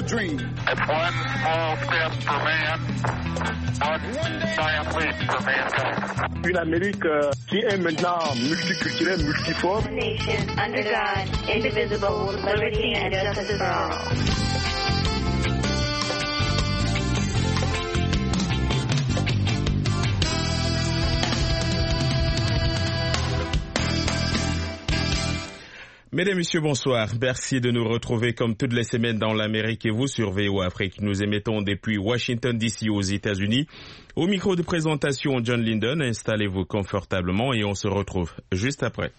dream. It's one small step for man, one giant leap for mankind. Une Amérique qui est maintenant multiculturelle, multiforme. Nation under God, indivisible, with liberty and justice for all. Mesdames, Messieurs, bonsoir. Merci de nous retrouver comme toutes les semaines dans l'Amérique et vous sur VOA Afrique. Nous émettons depuis Washington DC aux États-Unis. Au micro de présentation, John Linden. Installez-vous confortablement et on se retrouve juste après.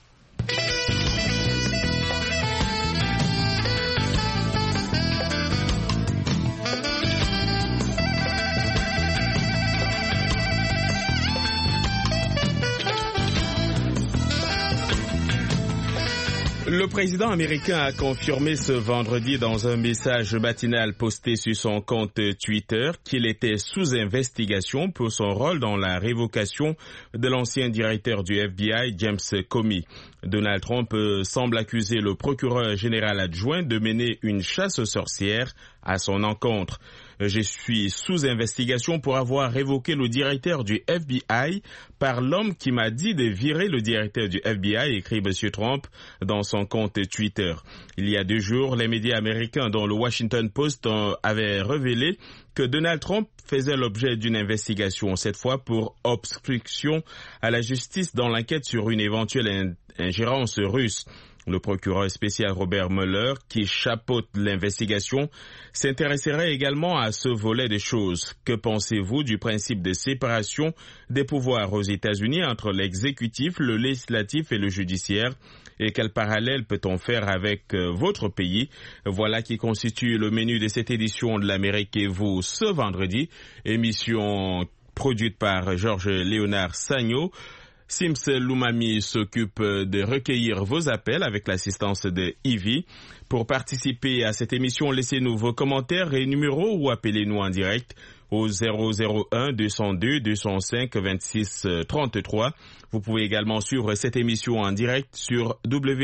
Le président américain a confirmé ce vendredi dans un message matinal posté sur son compte Twitter qu'il était sous investigation pour son rôle dans la révocation de l'ancien directeur du FBI, James Comey. Donald Trump semble accuser le procureur général adjoint de mener une chasse aux sorcières à son encontre. Je suis sous investigation pour avoir révoqué le directeur du FBI par l'homme qui m'a dit de virer le directeur du FBI, écrit M. Trump dans son compte Twitter. Il y a 2 jours, les médias américains, dont le Washington Post, avaient révélé que Donald Trump faisait l'objet d'une investigation, cette fois pour obstruction à la justice dans l'enquête sur une éventuelle ingérence russe. Le procureur spécial Robert Mueller, qui chapeaute l'investigation, s'intéresserait également à ce volet des choses. Que pensez-vous du principe de séparation des pouvoirs aux États-Unis entre l'exécutif, le législatif et le judiciaire? Et quel parallèle peut-on faire avec votre pays? Voilà qui constitue le menu de cette édition de l'Amérique et vous ce vendredi. Émission produite par Georges Léonard Sagno. Sims Loumami s'occupe de recueillir vos appels avec l'assistance de Ivy. Pour participer à cette émission, laissez-nous vos commentaires et numéros ou appelez-nous en direct au 001 202 205 26 33. Vous pouvez également suivre cette émission en direct sur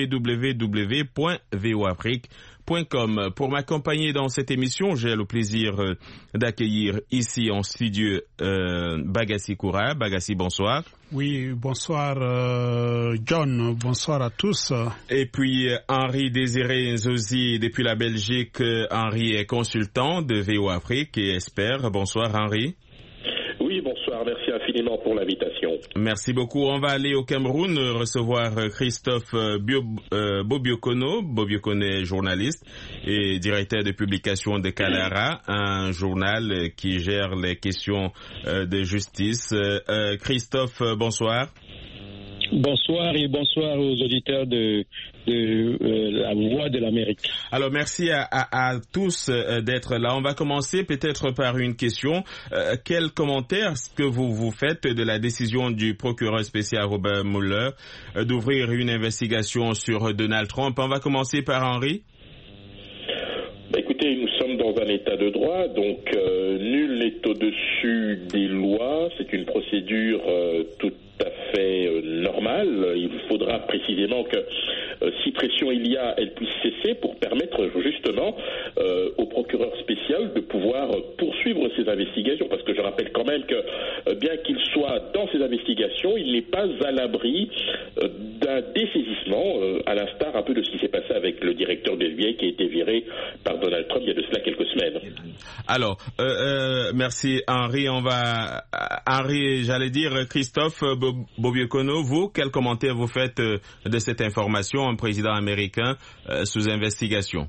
www.voafrique.com. Pour m'accompagner dans cette émission, j'ai le plaisir d'accueillir ici en studio Bagassi Koura. Bagassi, bonsoir. Oui, bonsoir John, bonsoir à tous. Et puis Henri Désiré Nzozi depuis la Belgique. Henri est consultant de VOA Afrique et expert. Bonsoir Henri. Oui, bonsoir, merci infiniment pour l'invitation. Merci beaucoup. On va aller au Cameroun recevoir Christophe Bobiokono. Bobiokono est journaliste et directeur de publication de Kalara, un journal qui gère les questions de justice. Christophe, bonsoir. Bonsoir et bonsoir aux auditeurs de la Voix de l'Amérique. Alors merci à tous d'être là. On va commencer peut-être par une question. Quel commentaire est-ce que vous faites de la décision du procureur spécial Robert Mueller d'ouvrir une investigation sur Donald Trump? On va commencer par Henri. Écoutez, nous sommes dans un état de droit, donc nul n'est au-dessus des lois. C'est une procédure tout à fait normale. Il faudra précisément que si pression il y a, elle puisse cesser pour permettre justement au procureur spécial de pouvoir poursuivre ses investigations. Parce que je rappelle quand même que bien qu'il soit dans ses investigations, il n'est pas à l'abri d'un dessaisissement, à l'instar un peu de ce qui s'est passé avec le directeur de l'FBI qui a été viré par Donald Trump il y a de cela quelques semaines. Alors, merci Henri. J'allais dire Christophe Bobiokono, vous, quel commentaire vous faites de cette information, un président américain sous investigation?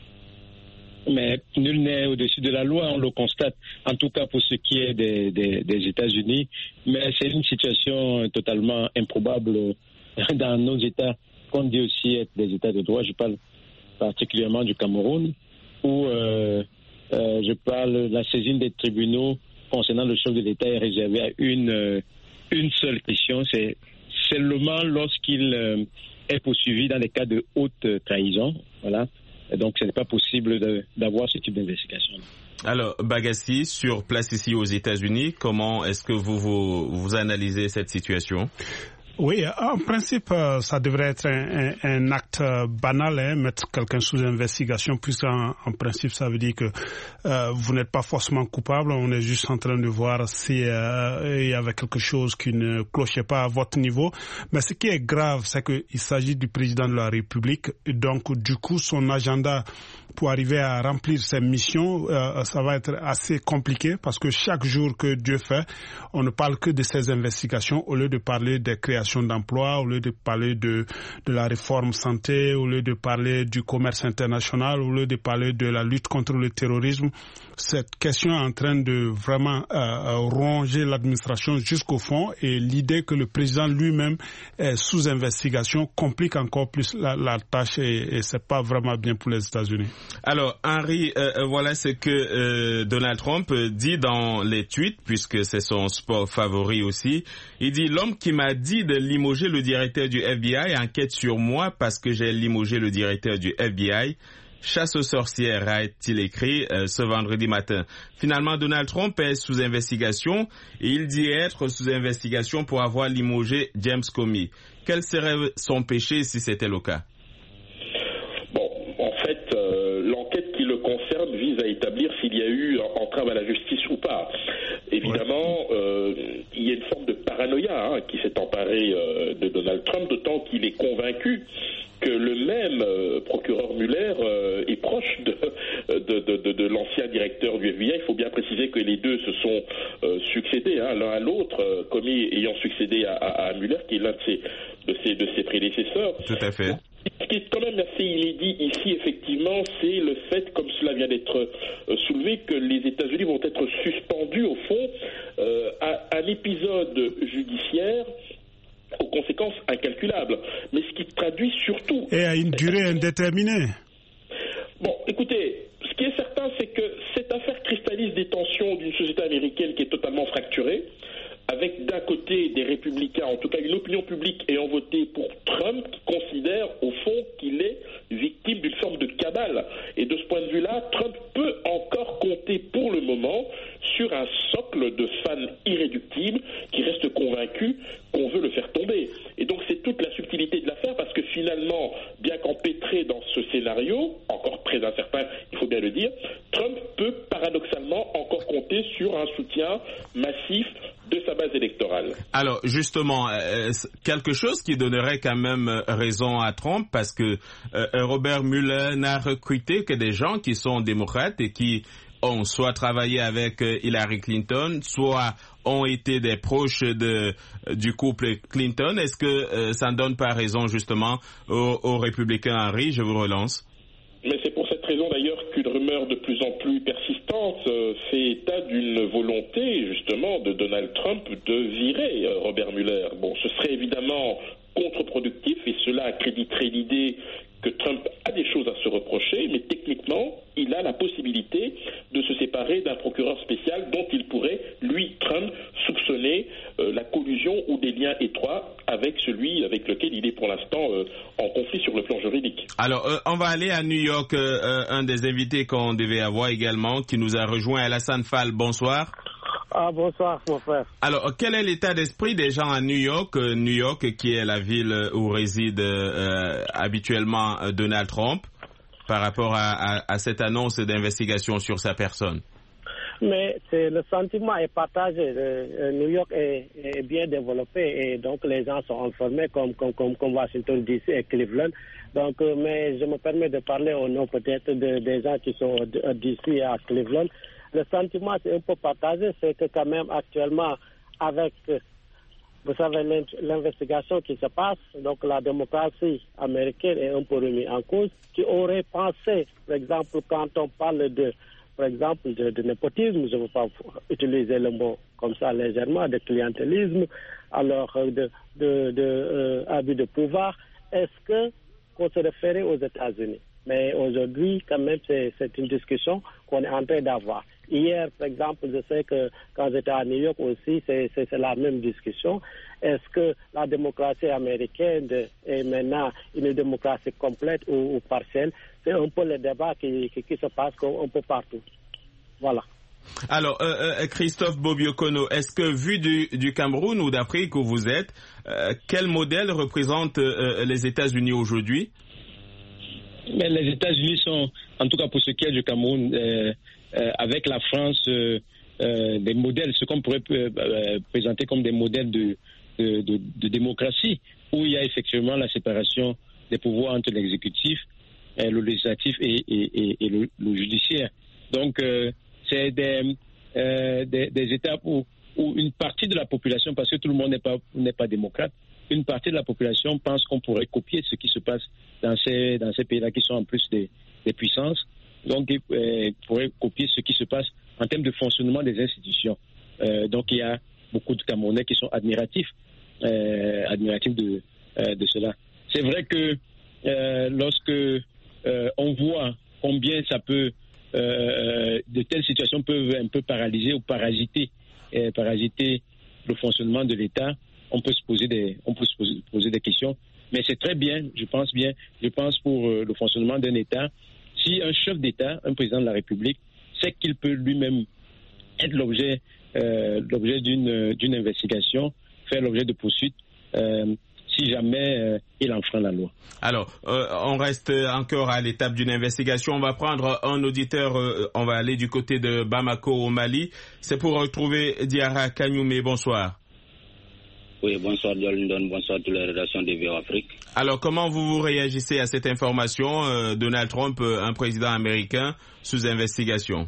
Mais nul n'est au-dessus de la loi, on le constate, en tout cas pour ce qui est des États-Unis. Mais c'est une situation totalement improbable dans nos États, qu'on dit aussi être des États de droit. Je parle particulièrement du Cameroun, où je parle de la saisine des tribunaux concernant le chef de l'État est réservée à une seule question, c'est seulement lorsqu'il est poursuivi dans les cas de haute trahison. Voilà. Et donc, ce n'est pas possible d'avoir ce type d'investigation. Alors, Bagassi, sur place ici aux États-Unis, comment est-ce que vous analysez cette situation? Oui, en principe, ça devrait être un acte banal, mettre quelqu'un sous investigation, puisqu'en principe, ça veut dire que vous n'êtes pas forcément coupable, on est juste en train de voir si il y avait quelque chose qui ne clochait pas à votre niveau. Mais ce qui est grave, c'est qu'il s'agit du président de la République, et donc du coup, son agenda pour arriver à remplir ses missions, ça va être assez compliqué, parce que chaque jour que Dieu fait, on ne parle que de ces investigations, au lieu de parler des créations d'emplois, au lieu de parler de la réforme santé, au lieu de parler du commerce international, au lieu de parler de la lutte contre le terrorisme. Cette question est en train de vraiment ronger l'administration jusqu'au fond, et l'idée que le président lui-même est sous investigation complique encore plus la tâche, et c'est pas vraiment bien pour les États-Unis. Alors, Henri, voilà ce que Donald Trump dit dans les tweets, puisque c'est son sport favori aussi. Il dit: l'homme qui m'a dit de limoger le directeur du FBI enquête sur moi parce que j'ai limogé le directeur du FBI. Chasse aux sorcières, a-t-il écrit ce vendredi matin. Finalement, Donald Trump est sous investigation et il dit être sous investigation pour avoir limogé James Comey. Quel serait son péché si c'était le cas? Bon, en fait, l'enquête qui le concerne vise à établir s'il y a eu entrave à la justice ou pas. Évidemment, il y a une forme de paranoïa qui s'est emparée de Donald Trump, d'autant qu'il est convaincu que le même procureur Mueller est proche de l'ancien directeur du FBI. Il faut bien préciser que les deux se sont succédés l'un à l'autre, Comey ayant succédé à Mueller, qui est l'un de ses prédécesseurs. Tout à fait. Ce qui est quand même assez inédit ici, effectivement, c'est le fait, comme cela vient d'être soulevé, que les États-Unis vont être suspendus, au fond, à un épisode judiciaire aux conséquences incalculables. Mais ce qui traduit surtout... Et à une durée indéterminée. Bon, écoutez, ce qui est certain, c'est que cette affaire cristallise des tensions d'une société américaine qui est totalement fracturée, avec d'un côté des républicains, en tout cas une opinion publique ayant voté pour Trump, qui considère au fond qu'il est victime d'une forme de cabale. Et de ce point de vue-là, Trump peut encore compter pour le moment sur un socle de fans irréductibles qui restent convaincus qu'on veut le faire tomber. Et donc c'est toute la subtilité de l'affaire, parce que finalement, bien qu'empêtré dans ce scénario, encore très incertain, il faut bien le dire, Trump peut paradoxalement encore compter sur un soutien massif de sa base électorale. Alors justement, quelque chose qui donnerait quand même raison à Trump, parce que Robert Mueller n'a recruté que des gens qui sont démocrates et qui ont soit travaillé avec Hillary Clinton, soit ont été des proches du couple Clinton. Est-ce que ça ne donne pas raison justement aux républicains, Henri? Je vous relance. Mais c'est pour cette raison d'ailleurs qu'une rumeur de plus en plus persistante fait état d'une volonté justement de Donald Trump de virer Robert Mueller. Bon, ce serait évidemment contre-productif et cela accréditerait l'idée que Trump a des choses à se reprocher, mais techniquement, il a la possibilité de se séparer d'un procureur spécial dont il pourrait, lui, Trump, soupçonner la collusion ou des liens étroits avec celui avec lequel il est pour l'instant en conflit sur le plan juridique. Alors, on va aller à New York, un des invités qu'on devait avoir également, qui nous a rejoint, Alassane Fall. Bonsoir. Ah, bonsoir, mon frère. Alors, quel est l'état d'esprit des gens à New York? New York, qui est la ville où réside habituellement Donald Trump, par rapport à cette annonce d'investigation sur sa personne? Mais le sentiment est partagé. New York est bien développé et donc les gens sont informés comme Washington DC et Cleveland. Donc, mais je me permets de parler au nom peut-être des gens qui sont d'ici à Cleveland. Le sentiment c'est un peu partagé, c'est que quand même actuellement avec, vous savez, l'investigation qui se passe, donc la démocratie américaine est un peu remise en cause. Qui aurait pensé, par exemple, quand on parle de népotisme, je ne veux pas utiliser le mot comme ça légèrement, de clientélisme, alors de abus de pouvoir, est-ce qu'on se référait aux États-Unis? Mais aujourd'hui, quand même, c'est une discussion qu'on est en train d'avoir. Hier, par exemple, je sais que quand j'étais à New York aussi, c'est la même discussion. Est-ce que la démocratie américaine est maintenant une démocratie complète ou partielle? C'est un peu le débat qui se passe un peu partout. Voilà. Alors, Christophe Bobiokono, est-ce que vu du Cameroun ou d'Afrique où vous êtes, quel modèle représente les États-Unis aujourd'hui? Mais les États-Unis sont, en tout cas pour ce qui est du Cameroun, avec la France, des modèles, ce qu'on pourrait présenter comme des modèles de démocratie, où il y a effectivement la séparation des pouvoirs entre l'exécutif, le législatif et le judiciaire. Donc, c'est des États où une partie de la population, parce que tout le monde n'est pas démocrate, une partie de la population pense qu'on pourrait copier ce qui se passe dans ces pays-là qui sont en plus des puissances. Donc, ils pourraient copier ce qui se passe en termes de fonctionnement des institutions. Donc, il y a beaucoup de Camerounais qui sont admiratifs de cela. C'est vrai que lorsque on voit combien ça peut, de telles situations peuvent un peu paralyser ou parasiter le fonctionnement de l'État, on peut se poser des questions. Mais c'est très bien, je pense pour le fonctionnement d'un État, si un chef d'État, un président de la République, sait qu'il peut lui-même être l'objet d'une investigation, faire l'objet de poursuites, si jamais il enfreint la loi. Alors, on reste encore à l'étape d'une investigation. On va prendre un auditeur, on va aller du côté de Bamako au Mali. C'est pour retrouver Diarra Kanyume. Bonsoir. Oui, bonsoir Jolindon, bonsoir à toutes les rédactions de VOA Afrique. Alors, comment vous réagissez à cette information, Donald Trump, un président américain, sous investigation?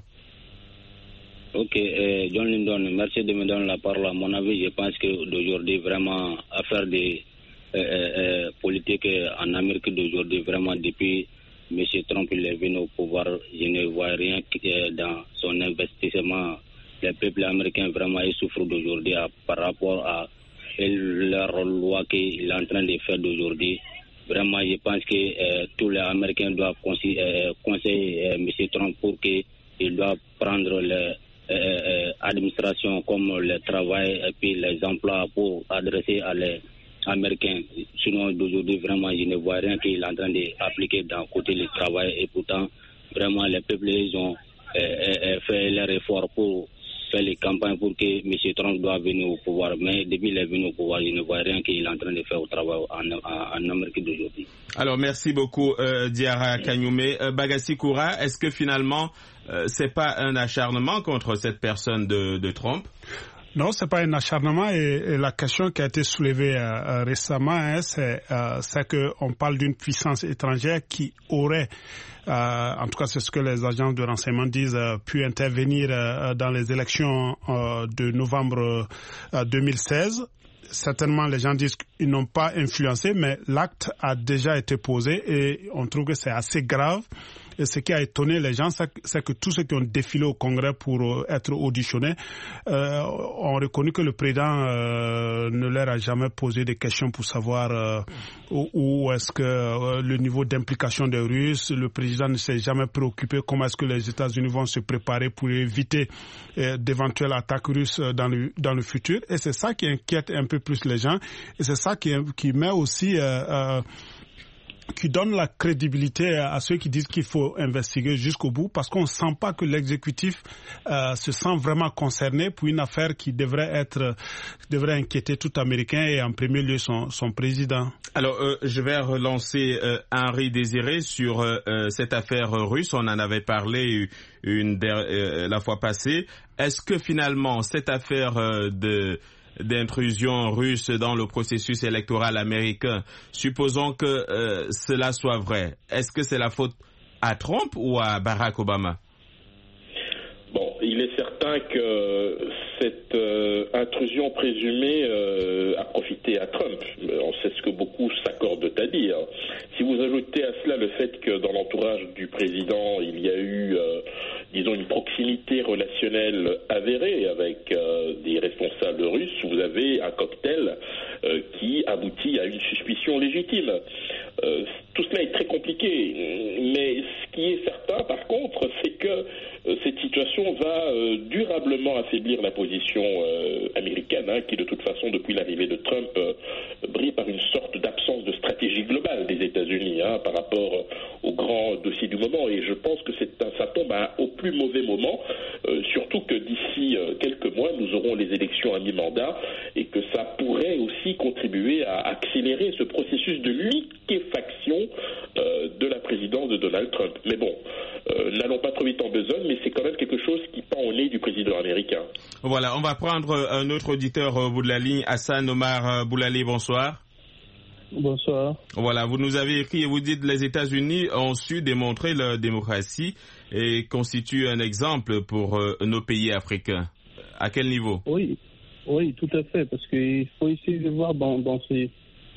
Ok, John Lindon, merci de me donner la parole. À mon avis, je pense que d'aujourd'hui, vraiment, affaire de politique en Amérique d'aujourd'hui, vraiment, depuis M. Trump il est venu au pouvoir, je ne vois rien dans son investissement. Le peuple américain, vraiment, il souffre d'aujourd'hui par rapport à leur loi qu'il est en train de faire d'aujourd'hui. Vraiment, je pense que tous les Américains doivent conseiller M. Trump pour qu'il doit prendre l'administration comme le travail et puis les emplois pour adresser à les Américains. Sinon, d'aujourd'hui, vraiment, je ne vois rien qu'il est en train d'appliquer d'un côté le travail et pourtant, vraiment, les peuples, ils ont fait leur effort pour faire les campagnes pour que M. Trump doit venir au pouvoir. Mais depuis qu'il est venu au pouvoir, je ne vois rien qu'il est en train de faire au travail en Amérique d'aujourd'hui. Alors, merci beaucoup, Diarra Kanyume. Bagassi Koura, est-ce que finalement, c'est pas un acharnement contre cette personne de Trump? Non, c'est pas un acharnement et la question qui a été soulevée récemment, c'est qu'on parle d'une puissance étrangère qui aurait, en tout cas c'est ce que les agences de renseignement disent, pu intervenir dans les élections de novembre 2016. Certainement, les gens disent qu'ils n'ont pas influencé, mais l'acte a déjà été posé et on trouve que c'est assez grave. Et ce qui a étonné les gens, c'est que tous ceux qui ont défilé au Congrès pour être auditionnés ont reconnu que le président ne leur a jamais posé de questions pour savoir où est-ce que le niveau d'implication des Russes, le président ne s'est jamais préoccupé comment est-ce que les États-Unis vont se préparer pour éviter d'éventuelles attaques russes dans le futur. Et c'est ça qui inquiète un peu plus les gens. Et c'est ça qui met aussi qui donne la crédibilité à ceux qui disent qu'il faut investiguer jusqu'au bout, parce qu'on ne sent pas que l'exécutif se sent vraiment concerné pour une affaire qui devrait inquiéter tout Américain et en premier lieu son président. Alors, je vais relancer Henri Désiré sur cette affaire russe. On en avait parlé la fois passée. Est-ce que finalement cette affaire d'intrusion russe dans le processus électoral américain, supposons que cela soit vrai, est-ce que c'est la faute à Trump ou à Barack Obama? Bon, il est certain que cette intrusion présumée a profité à Trump. On sait ce que beaucoup s'accordent à dire. Si vous ajoutez à cela le fait que dans l'entourage du président, il y a eu, disons, une proximité relationnelle avérée avec des responsables russes, vous avez un cocktail qui aboutit à une suspicion légitime. Tout cela est très compliqué, mais ce qui est certain, par contre, c'est que cette situation va durablement affaiblir la position américaine, qui de toute façon, depuis l'arrivée de Trump, brille par une sorte d'absence de stratégie globale des États-Unis par rapport aux grands grand dossier du moment, et je pense que ça tombe au plus mauvais moment, surtout que d'ici quelques mois, nous aurons les élections à mi-mandat, et que ça pourrait aussi contribuer à accélérer ce processus de liquéfaction de la présidence de Donald Trump. Mais bon, n'allons pas trop vite en besogne, mais c'est quand même quelque chose qui pend au nez du président américain. Voilà, on va prendre un autre auditeur au bout de la ligne, Hassan Omar Boulali, bonsoir. Bonsoir. Voilà, vous nous avez écrit et vous dites les États-Unis ont su démontrer leur démocratie et constituent un exemple pour nos pays africains. À quel niveau? Oui, tout à fait, parce qu'il faut essayer de voir dans ces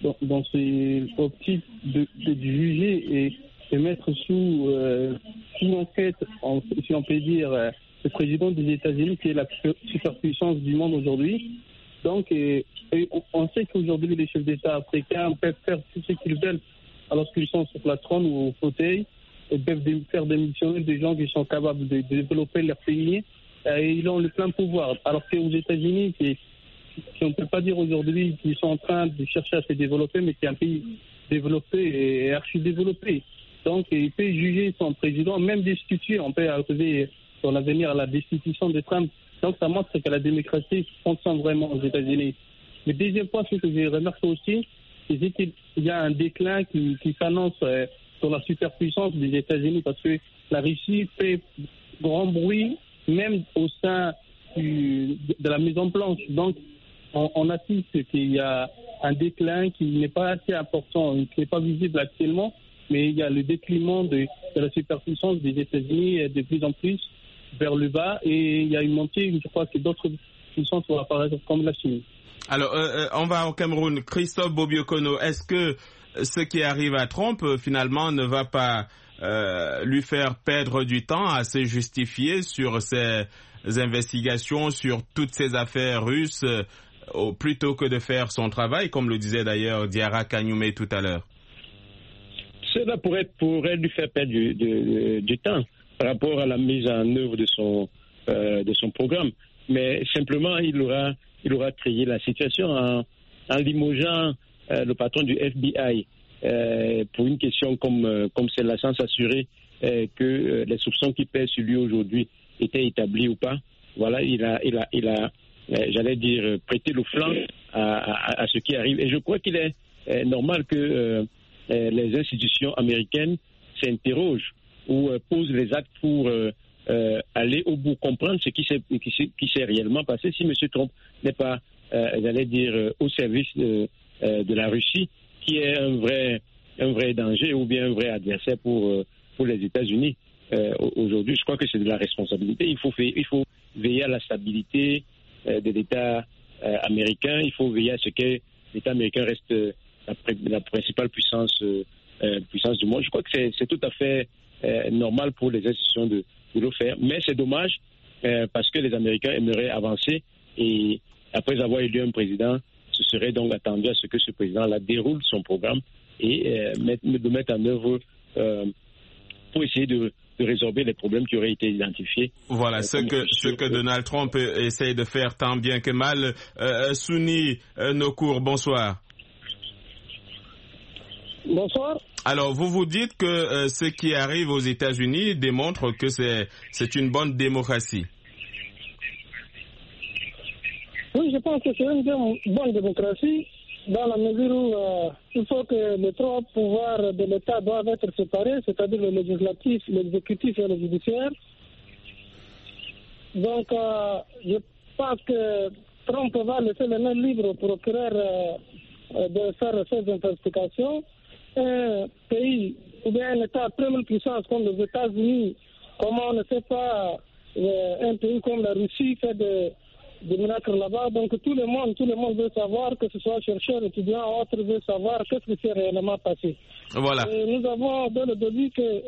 optiques de juger et mettre sous enquête, si on peut dire, le président des États-Unis qui est la superpuissance du monde aujourd'hui. Donc, et on sait qu'aujourd'hui, les chefs d'État africains peuvent faire tout ce qu'ils veulent lorsqu'ils sont sur la trône ou au fauteuil, et peuvent faire démissionner des gens qui sont capables de développer leur pays, et ils ont le plein pouvoir. Alors qu'aux États-Unis, on ne peut pas dire aujourd'hui qu'ils sont en train de chercher à se développer, mais c'est un pays développé et archi-développé. Donc, il peut juger son président, même destituer, on peut arriver dans l'avenir à la destitution de Trump. Donc, ça montre que la démocratie fonctionne vraiment aux États-Unis. Le deuxième point, ce que j'ai remarqué aussi, c'est qu'il y a un déclin qui s'annonce sur la superpuissance des États-Unis, parce que la Russie fait grand bruit, même au sein de la Maison Blanche. Donc, on assiste qu'il y a un déclin qui n'est pas assez important, qui n'est pas visible actuellement, mais il y a le déclinement de la superpuissance des États-Unis de plus en plus vers le bas, et il y a une montée, je crois que d'autres puissances vont apparaître comme la Chine. Alors, on va au Cameroun. Christophe Bobiokono, est-ce que ce qui arrive à Trump, finalement, ne va pas lui faire perdre du temps à se justifier sur ses investigations, sur toutes ces affaires russes, plutôt que de faire son travail, comme le disait d'ailleurs Diarra Kanyume tout à l'heure? Cela pourrait lui faire perdre du temps par rapport à la mise en œuvre de son programme. Mais simplement, il aura créé la situation en limogeant le patron du FBI pour une question comme celle-là, sans s'assurer que les soupçons qui pèsent sur lui aujourd'hui étaient établis ou pas. Voilà, il a j'allais dire, prêté le flanc à ce qui arrive. Et je crois qu'il est normal que les institutions américaines s'interrogent ou posent les actes pour aller au bout, comprendre ce qui s'est réellement passé. Si M. Trump n'est pas, j'allais dire, au service de la Russie, qui est un vrai danger ou bien un vrai adversaire pour les États-Unis aujourd'hui, je crois que c'est de la responsabilité. Il faut veiller à la stabilité de l'État américain. Il faut veiller à ce que l'État américain reste la principale puissance du monde. Je crois que c'est tout à fait normal pour les institutions de le faire. Mais c'est dommage parce que les Américains aimeraient avancer, et après avoir élu un président, ce serait donc attendu à ce que ce président-là déroule son programme et de mettre en œuvre pour essayer de résorber les problèmes qui auraient été identifiés. Voilà, ce que Donald Trump essaye de faire tant bien que mal. Souni Nokour, bonsoir. Bonsoir. Alors, vous dites que ce qui arrive aux États-Unis démontre que c'est une bonne démocratie. Oui, je pense que c'est une bonne démocratie, dans la mesure où il faut que les trois pouvoirs de l'État doivent être séparés, c'est-à-dire le législatif, l'exécutif et le judiciaire. Donc, je pense que Trump va laisser les mains libres au procureur de faire ces investigations. Un pays ou bien un État première puissance comme les États-Unis, comment on ne sait pas, un pays comme la Russie fait des miracles là-bas. Donc tout le monde veut savoir, que ce soit chercheurs, étudiants, autres veulent savoir qu'est-ce qui s'est réellement passé. Voilà. Et nous avons dès le début que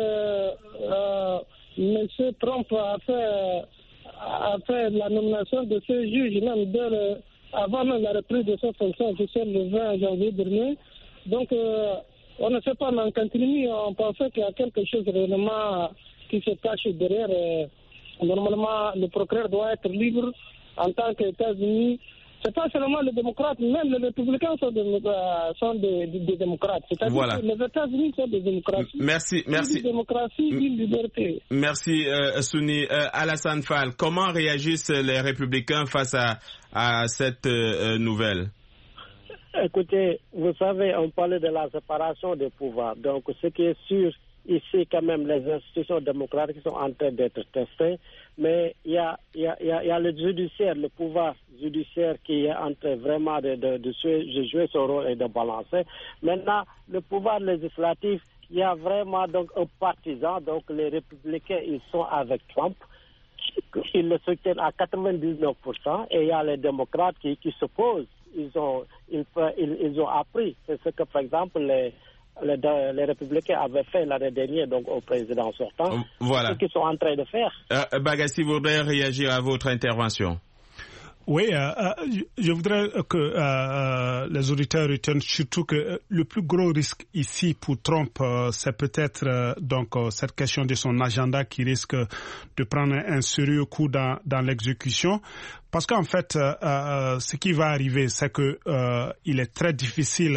M. Trump a fait la nomination de ce juge même avant même la reprise de sa fonction officielle le 20 janvier dernier. Donc, on ne sait pas, mais en continu, on pensait qu'il y a quelque chose réellement qui se cache derrière. Normalement, le procureur doit être libre en tant qu'États-Unis. c'est pas seulement les démocrates, même les républicains sont des démocrates. C'est-à-dire voilà. que les États-Unis sont des démocraties. Merci. Une démocratie, une liberté. Merci, Souni. Alassane Fall, comment réagissent les républicains face à cette nouvelle? Écoutez, vous savez, on parlait de la séparation des pouvoirs. Donc, ce qui est sûr, ici, quand même, les institutions démocratiques sont en train d'être testées. Mais il y a le judiciaire, le pouvoir judiciaire qui est en train vraiment de jouer son rôle et de balancer. Maintenant, le pouvoir législatif, il y a vraiment donc un partisan. Donc, les républicains, ils sont avec Trump. Ils le soutiennent à 99%. Et il y a les démocrates qui s'opposent. Ils ont appris. C'est ce que, par exemple, les républicains avaient fait l'année dernière donc au président sortant. Voilà. Ce qu'ils sont en train de faire. Bagassi voudrait réagir à votre intervention. Oui, je voudrais que les auditeurs retiennent surtout que le plus gros risque ici pour Trump, c'est peut-être cette question de son agenda qui risque de prendre un sérieux coup dans l'exécution. Parce qu'en fait, ce qui va arriver, c'est que il est très difficile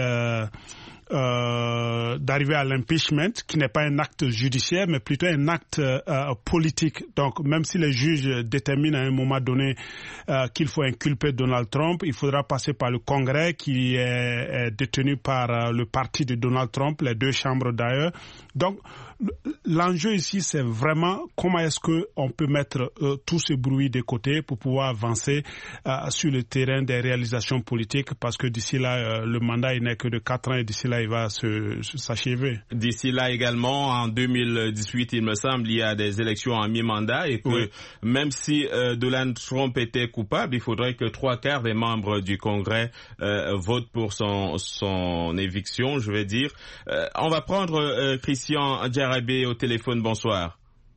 d'arriver à l'impeachment, qui n'est pas un acte judiciaire, mais plutôt un acte politique. Donc, même si les juges déterminent à un moment donné qu'il faut inculper Donald Trump, il faudra passer par le Congrès, qui est détenu par le parti de Donald Trump, les deux chambres d'ailleurs. Donc, l'enjeu ici, c'est vraiment comment est-ce qu'on peut mettre tout ce bruit de côté pour pouvoir avancer sur le terrain des réalisations politiques, parce que d'ici là, le mandat il n'est que de 4 ans et d'ici là, il va s'achever. D'ici là également, en 2018, il me semble, il y a des élections en mi-mandat et que même si Donald Trump était coupable, il faudrait que 3/4 des membres du Congrès votent pour son éviction, je vais dire. On va prendre Christian Djarabé au téléphone. Bonsoir.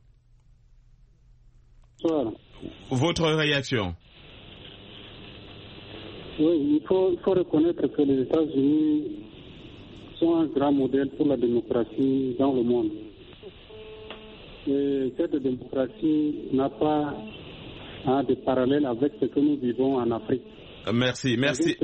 Bonsoir. Votre réaction? Oui, il faut reconnaître que les États-Unis sont un grand modèle pour la démocratie dans le monde. Et cette démocratie n'a pas de parallèle avec ce que nous vivons en Afrique. Merci.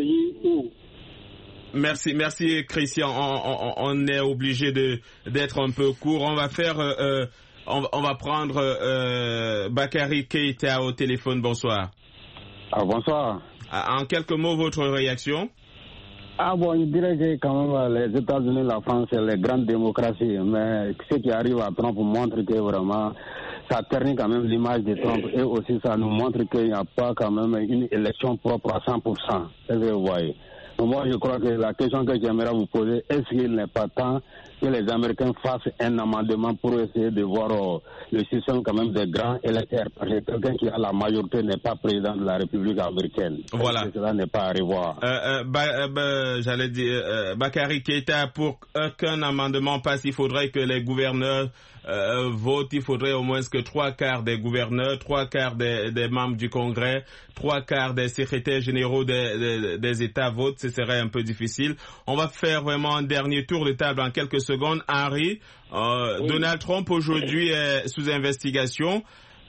Merci Christian. On est obligé d'être un peu court. On va faire, on va prendre Bakary Keïta au téléphone. Bonsoir. Bonsoir. En quelques mots, votre réaction? Je dirais que quand même les États-Unis, la France, c'est les grandes démocraties. Mais ce qui arrive à Trump montre que vraiment ça ternit quand même l'image de Trump et aussi ça nous montre qu'il n'y a pas quand même une élection propre à 100%. Est-ce que vous voyez? Moi, je crois que la question que j'aimerais vous poser, est-ce qu'il n'est pas temps que les Américains fassent un amendement pour essayer de voir le système quand même des grands électeurs? Parce que quelqu'un qui a la majorité n'est pas président de la République américaine. Voilà. Cela n'est pas à revoir. J'allais dire, Bakary Keïta, pour qu'un amendement passe, il faudrait que les gouverneurs votent. Il faudrait au moins que 3/4 des gouverneurs, 3/4 des membres du Congrès, 3/4 des secrétaires généraux des États votent. Ce serait un peu difficile. On va faire vraiment un dernier tour de table en quelques secondes. Henri, Donald Trump aujourd'hui est sous investigation.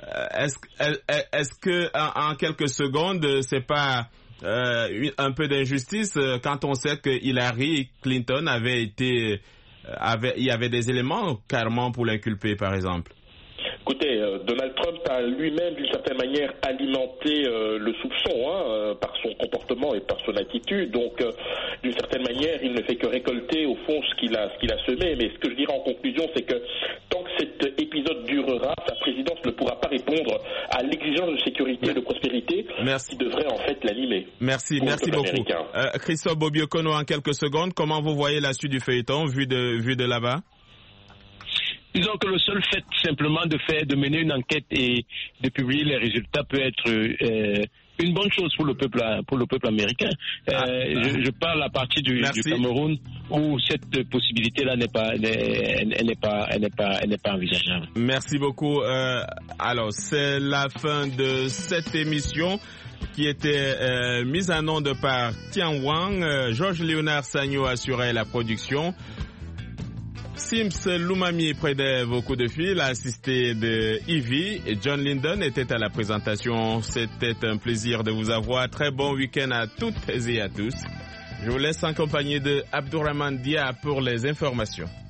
Est-ce que en quelques secondes, c'est pas un peu d'injustice quand on sait que Hillary Clinton il y avait des éléments carrément pour l'inculper, par exemple? Écoutez, Donald Trump a lui-même, d'une certaine manière, alimenté le soupçon par son comportement et par son attitude. Donc, d'une certaine manière, il ne fait que récolter, au fond, ce qu'il a semé. Mais ce que je dirais en conclusion, c'est que tant que cet épisode durera, sa présidence ne pourra pas répondre à l'exigence de sécurité et de prospérité qui devrait en fait l'animer. Merci beaucoup. Christophe Bobiokono, en quelques secondes, comment vous voyez la suite du feuilleton vu de là-bas? Disons que le seul fait simplement de mener une enquête et de publier les résultats peut être une bonne chose pour le peuple américain. Je parle à partir du Cameroun où cette possibilité-là n'est pas envisageable. Merci beaucoup. Alors c'est la fin de cette émission qui était mise en onde par Tian Wang. Georges Léonard Sagno assurait la production. Sims Loumami prenait vos coups de fil, assisté de Ivy. John Linden était à la présentation. C'était un plaisir de vous avoir. Très bon week-end à toutes et à tous. Je vous laisse en compagnie de Abdourahmane Dia pour les informations.